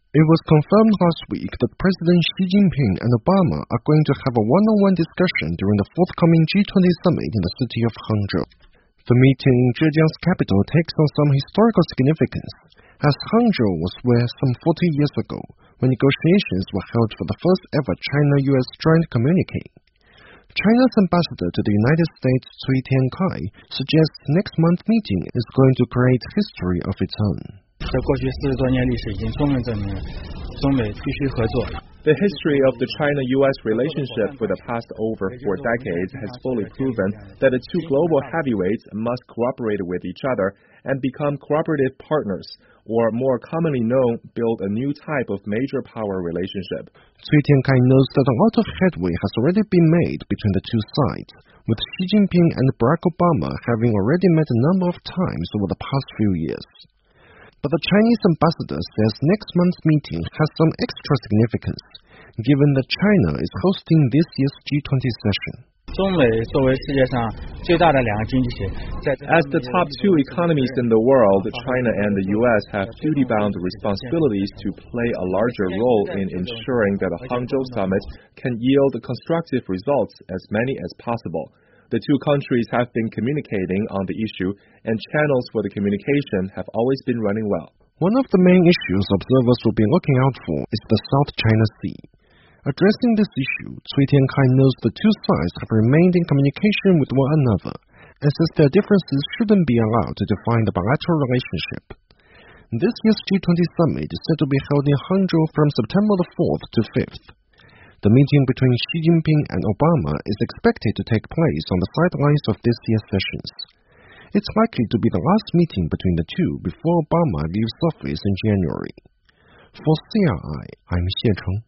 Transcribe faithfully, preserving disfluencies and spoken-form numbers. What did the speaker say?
It was confirmed last week that President Xi Jinping and Obama are going to have a one-on-one discussion during the forthcoming G twenty summit in the city of Hangzhou. The meeting in Zhejiang's capital takes on some historical significance, as Hangzhou was where some forty years ago, when negotiations were held for the first ever China-U S joint communique. China's ambassador to the United States, Cui Tiankai, suggests next month's meeting is going to create history of its own. The history of the China-U S relationship for the past over four decades has fully proven that the two global heavyweights must cooperate with each other and become cooperative partners, or more commonly known, build a new type of major power relationship. Cui Tiankai knows that a lot of headway has already been made between the two sides, with Xi Jinping and Barack Obama having already met a number of times over the past few years. But the Chinese ambassador says next month's meeting has some extra significance, given that China is hosting this year's G twenty session. As the top two economies in the world, China and the U S have duty-bound responsibilities to play a larger role in ensuring that the Hangzhou summit can yield constructive results, as many as possible. The two countries have been communicating on the issue, and channels for the communication have always been running well. One of the main issues observers will be looking out for is the South China Sea. Addressing this issue, Cui Tiankai knows the two sides have remained in communication with one another, and says their differences shouldn't be allowed to define the bilateral relationship. This year's G twenty summit is said to be held in Hangzhou from September the fourth to fifth. The meeting between Xi Jinping and Obama is expected to take place on the sidelines of this year's sessions. It's likely to be the last meeting between the two before Obama leaves office in January. For C R I, I'm Xie Cheng.